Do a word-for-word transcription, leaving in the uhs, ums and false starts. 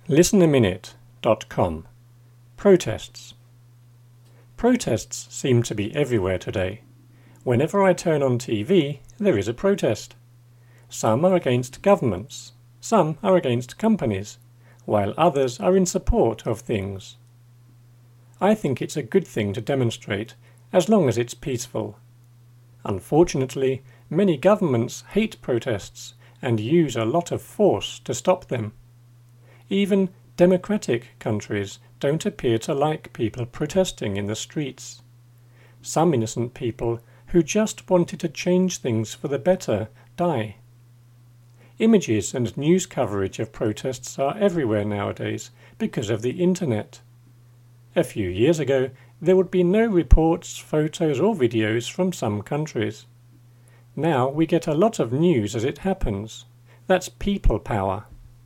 listen a minute dot com. Protests. Protests seem to be everywhere today. Whenever I turn on T V, there is a protest. Some are against governments, some are against companies, while others are in support of things. I think it's a good thing to demonstrate, as long as it's peaceful. Unfortunately, many governments hate protests and use a lot of force to stop them. Even democratic countries don't appear to like people protesting in the streets. Some innocent people who just wanted to change things for the better die. Images and news coverage of protests are everywhere nowadays because of the internet. A few years ago, there would be no reports, photos or videos from some countries. Now we get a lot of news as it happens. That's people power.